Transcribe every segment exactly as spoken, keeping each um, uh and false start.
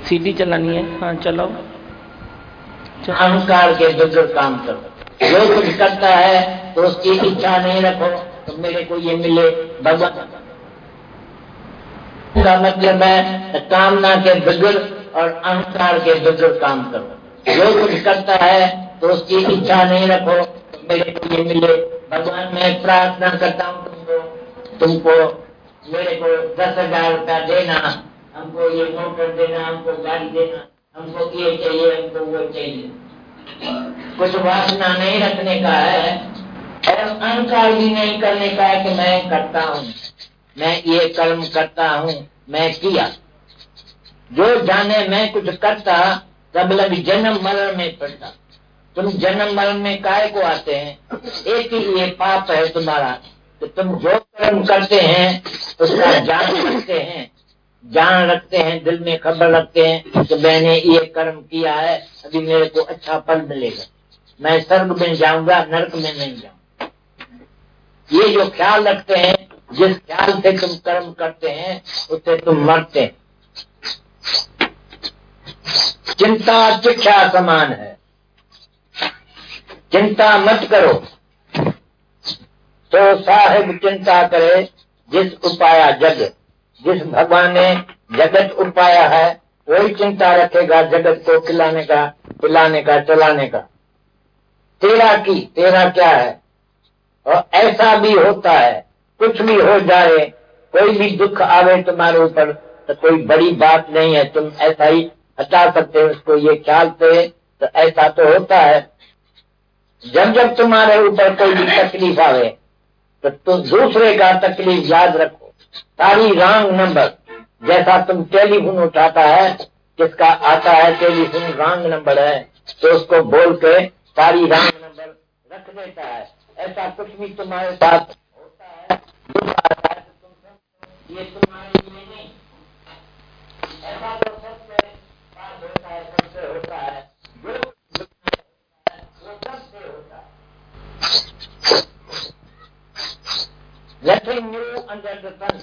CD चलानी है। हाँ चलाओ। अहंकार के बगैर काम करो। जो कुछ करता है तो उसकी इच्छा नहीं रखो तो मेरे को ये मिले। भगवान का मतलब है कामना के बगैर और अहंकार के बगैर काम करो। जो कुछ करता है तो उसकी इच्छा नहीं रखो तो मेरे को ये मिले। भगवान मैं प्रार्थना करता हूँ तुमको तुमको मेरे को दस हजार रुपया देना, हमको ये मोटर देना, हमको गाड़ी देना, हमको ये चाहिए, हमको वो चाहिए। कुछ वासना नहीं रखने का है और अहंकार भी नहीं करने का है कि मैं करता हूँ, मैं ये कर्म करता हूँ, मैं किया। जो जाने मैं कुछ करता तब लग जन्म मरण में पड़ता। तुम जन्म मरण में काहे को आते हैं? एक ही ये पाप है तुम्हारा तो तुम जो कर्म करते हैं उसका जान रखते हैं, जान रखते हैं, दिल में खबर रखते हैं कि मैंने ये कर्म किया है, अभी मेरे को अच्छा फल मिलेगा, मैं स्वर्ग में जाऊंगा, नरक में नहीं जाऊंगा। ये जो ख्याल रखते हैं, जिस ख्याल से तुम कर्म करते हैं उससे तुम मरते हैं। चिंता शिक्षा समान है। चिंता मत करो तो साहिब चिंता करे जिस उपाया जग। जिस भगवान ने जगत उपाया है वही चिंता रखेगा जगत को खिलाने का, पिलाने का, चलाने का। तेरा की तेरा क्या है? और ऐसा भी होता है, कुछ भी हो जाए, कोई भी दुख आवे तुम्हारे ऊपर तो कोई बड़ी बात नहीं है, तुम ऐसा ही हटा सकते हो उसको ये ख्याल से। तो ऐसा तो होता है जब जब तुम्हारे ऊपर कोई भी तकलीफ आवे तो तुम दूसरे का तकलीफ याद रखो। सारी रॉन्ग नंबर, जैसा तुम टेलीफोन उठाता है, किसका आता है टेलीफोन रॉन्ग नंबर है तो उसको बोल के सारी रॉन्ग नंबर रख देता है। ऐसा कुछ भी तुम्हारे साथ होता है, दुख आता है तो तुम ये तुम्हारे लिए नहीं, ऐसा तो सबसे बात होता है, सबसे होता है, जो वो सबसे होता है। Nothing new under the sun.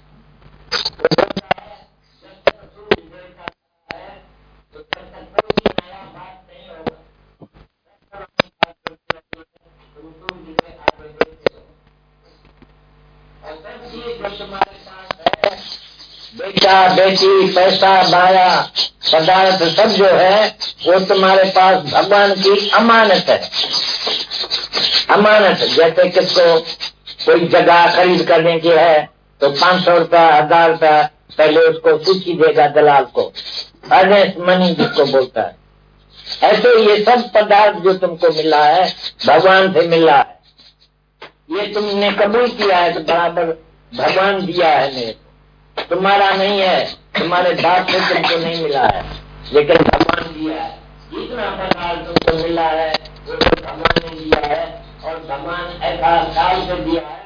बेटा बेटी पैसा माया पदार्थ सब जो है वो तुम्हारे पास भगवान की अमानत है। अमानत जैसे किसको कोई जगह खरीद करने की है तो पांच सौ रुपया हजार रुपया पहले उसको सूची देगा दलाल को, अर्नेस्ट मनी जिसको बोलता है। ऐसे ये सब पदार्थ जो तुमको मिला है भगवान से मिला है, ये तुमने कबूल किया है तो बराबर भगवान दिया है मेरे को, तुम्हारा नहीं है, तुम्हारे बाप से तुमको नहीं मिला है लेकिन भगवान दिया है। जितना पदार्थ तुमको मिला है वो तो भगवान ने दिया है और भगवान ऐसा काल से दिया है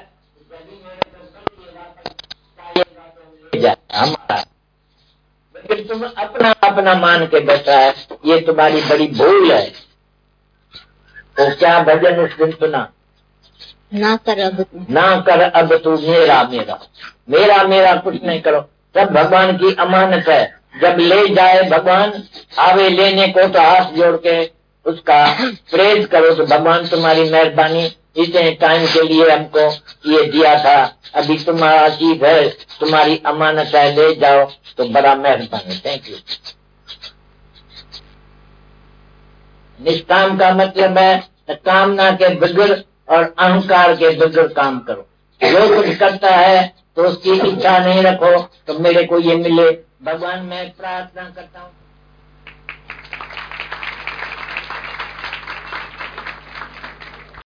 हमारा। लेकिन तुम अपना अपना मान के बैठा है, ये तुम्हारी बड़ी भूल है। तो क्या भजन उस दिन सुना, ना कर अब ना कर अब तू मेरा मेरा मेरा मेरा कुछ नहीं करो, सब भगवान की अमानत है। जब ले जाए भगवान, आवे लेने को तो हाथ जोड़ के उसका प्रेज करो तो भगवान तुम्हारी मेहरबानी, इतने टाइम के लिए हमको ये दिया था, अभी तुम्हारा चीज है, तुम्हारी अमानत है, ले जाओ तो बड़ा मेहरबानी। Thank you. निष्काम का मतलब है कामना के बगैर और अहंकार के बगैर काम करो। जो कुछ करता है तो उसकी इच्छा नहीं रखो तो मेरे को ये मिले। भगवान मैं प्रार्थना करता हूँ